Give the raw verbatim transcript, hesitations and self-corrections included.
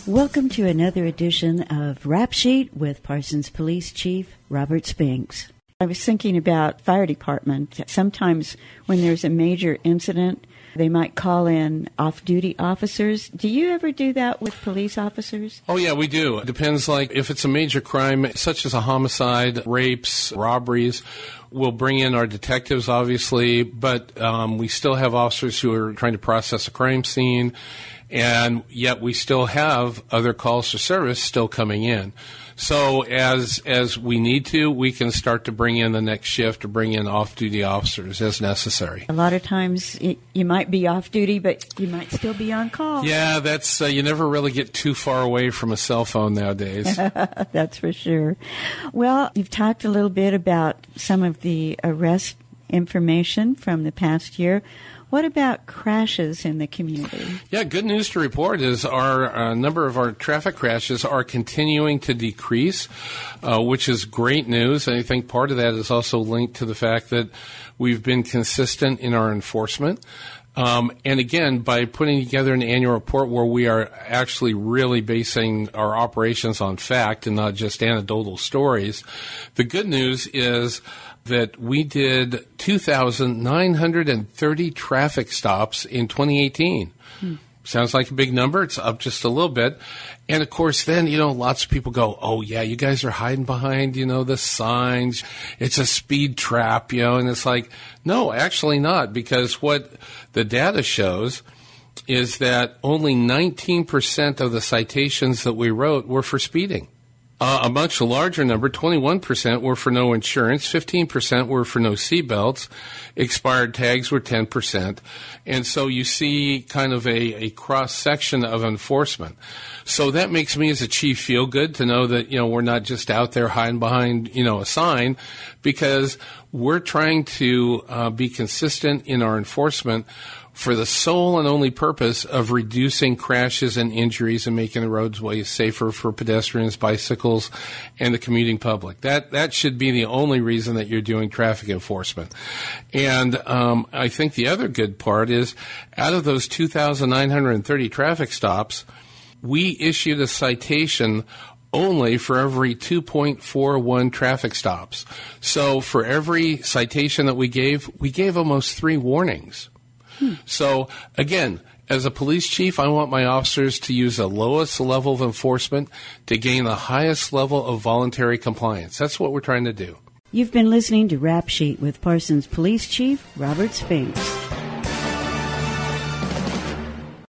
Welcome to another edition of Rap Sheet with Parsons Police Chief Robert Spinks. I was thinking about fire department. Sometimes when there's a major incident, they might call in off-duty officers. Do you ever do that with police officers? Oh, yeah, we do. It depends, like, if it's a major crime, such as a homicide, rapes, robberies, we'll bring in our detectives, obviously, but um, we still have officers who are trying to process a crime scene, and yet we still have other calls for service still coming in. So as as we need to, we can start to bring in the next shift or bring in off-duty officers as necessary. A lot of times it, you might be off-duty, but you might still be on call. Yeah, that's uh, you never really get too far away from a cell phone nowadays. That's for sure. Well, you've talked a little bit about some of the arrest information from the past year. What about crashes in the community? Yeah, good news to report is our uh, number of our traffic crashes are continuing to decrease, uh, which is great news. And I think part of that is also linked to the fact that we've been consistent in our enforcement. Um, and again, by putting together an annual report where we are actually really basing our operations on fact and not just anecdotal stories, the good news is that we did two thousand nine hundred thirty traffic stops in twenty eighteen. Hmm. Sounds like a big number. It's up just a little bit. And, of course, then, you know, lots of people go, oh, yeah, you guys are hiding behind, you know, the signs. It's a speed trap, you know. And it's like, no, actually not, because what the data shows is that only nineteen percent of the citations that we wrote were for speeding. Uh, a much larger number, twenty-one percent, were for no insurance, fifteen percent were for no seatbelts, expired tags were ten percent, and so you see kind of a, a cross-section of enforcement. So that makes me as a chief feel good to know that, you know, we're not just out there hiding behind, you know, a sign, because we're trying to uh, be consistent in our enforcement for the sole and only purpose of reducing crashes and injuries and making the roadways safer for pedestrians, bicycles, and the commuting public. That that should be the only reason that you're doing traffic enforcement. And um, I think the other good part is, out of those two thousand nine hundred thirty traffic stops, we issued a citation only for every two point four one traffic stops. So for every citation that we gave, we gave almost three warnings. Hmm. So, again, as a police chief, I want my officers to use the lowest level of enforcement to gain the highest level of voluntary compliance. That's what we're trying to do. You've been listening to Rap Sheet with Parsons Police Chief Robert Spinks.